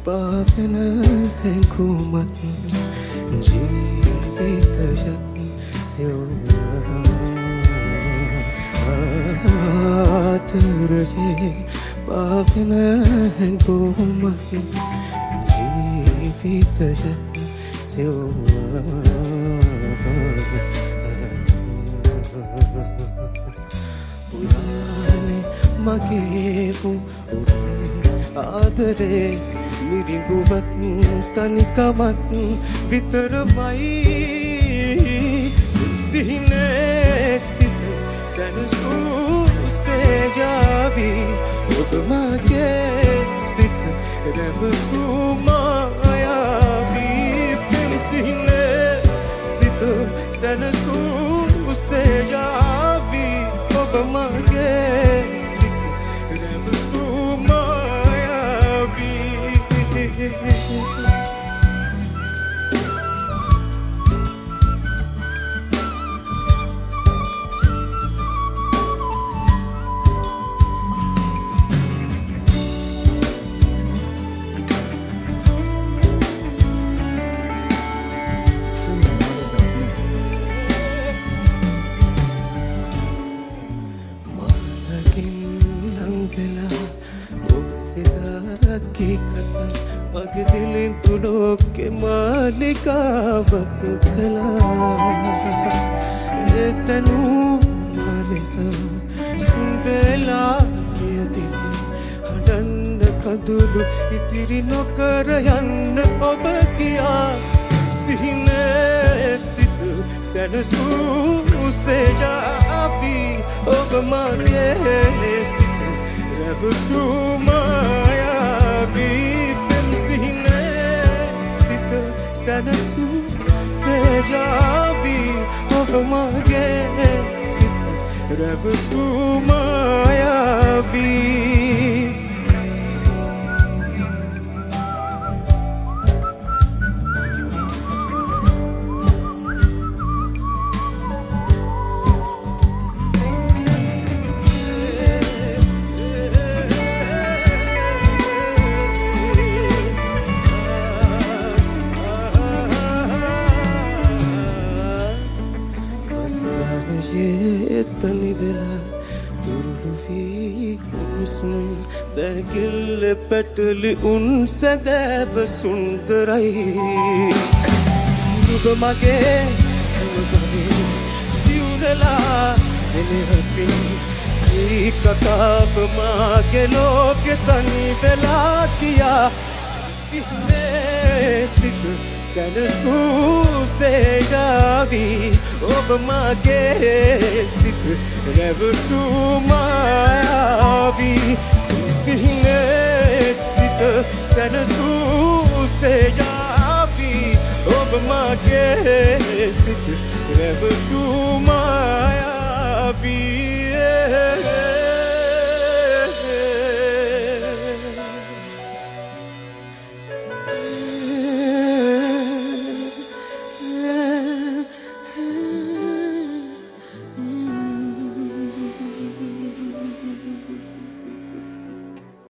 පාපන හැඟුමක් ජීවිතයක් ආතරජේ පාපන හැඟුමක් ජීවිතයක් පුරානේ මගේ ආදරේ මිරිඟුවක් තනිකමක් විතරමයි සිහිනේ සිත සැනසූසේ යාවි ඔබ මගේ සිත රැවටු මායාවි සිහිනේ සිත සැනසූසේ යාවි ඔබ මගේ සිත රැවටු මායාවි මගේ දිලින් තුලෝකෙ මාලිකාවක් කළා එතනු මාලිකා සුන්දලා කියදී හඬන්න කඳුළු ඉතිරි නොකර යන්න ඔබ කියා සිහිනේ සිත සැනසූසේ යාවි ඔබ මගේ සිත රැවටු මායාවි සැනසූසේ යාවි ඔබ මගේ සිත රැවටු මායාවි තනි වෙලා දුර්ලු වී උණුසුම් දැකිල්ල පැටලි උන් සැදැව සුන්දරයි ඔබ මගේ හැමබරේ දියුණලා සෙනෙහසින් ඒ කතාව මාගේ ලෝකෙ තනි වෙලා කියා සිහිනේ සිත සැනසූසේ යාවි ඔබ මගේ සිත රැවටු මායාවි සිහිනේ සිත සැනසූසේ යාවි ඔබ මගේ සිත රැවටු මායාවි